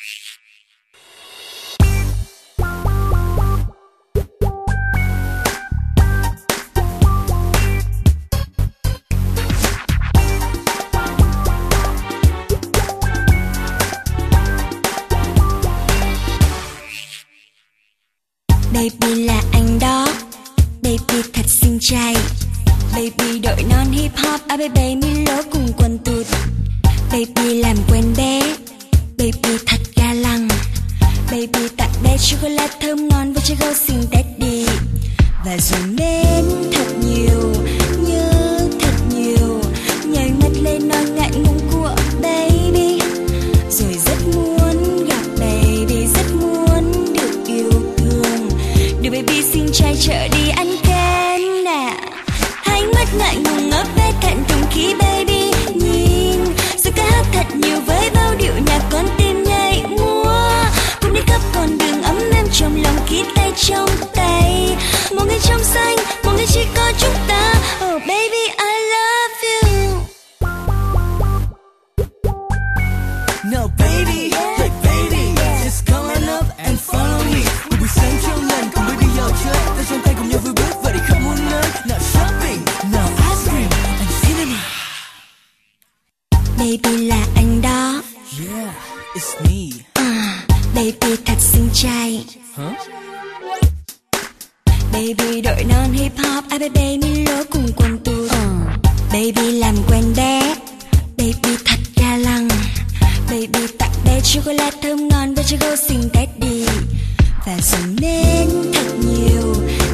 Baby là anh đó, baby thật xinh trai. Baby đội non hip hop, baby Milo cùng quần tụt. Baby làm quen bé, baby thật ga lăng. Baby tặng bé chocolate thơm ngon với chiếc gấu xinh Teddy. Và rồi mến thật nhiều, nhớ thật nhiều, nhảy mắt lên nói ngại ngùng của baby. Rồi rất muốn gặp baby, rất muốn được yêu thương. Đưa baby xinh trai chợ đi ăn kem nè. Ánh mắt ngại ngùng ngấp bé thẹn thùng khi baby nhìn. Rồi ca hát thật nhiều với bao điệu nhạc con tim nhảy múa. Cùng đi khắp con đường ấm êm trong lòng khi tay trong tay. Một ngày trong xanh, một ngày chỉ có chúng ta. Oh baby I love you. No baby, hey baby, just come on up and follow me. Một buổi sáng trong lành cùng với đi dạo chơi, tay trong tay cùng nhau vui bước và đi khắp muôn nơi. Nào shopping, nào ice cream and cinema. Baby là anh đó. Yeah, it's me. Baby thật xinh trai. Huh? Baby đội non hip hop, baby Milo cùng quần tụt. Baby làm quen bé, baby thật ga lăng. Baby tặng bé chocolate thơm ngon với chiếc gấu xinh Teddy. Và rồi mến thật nhiều,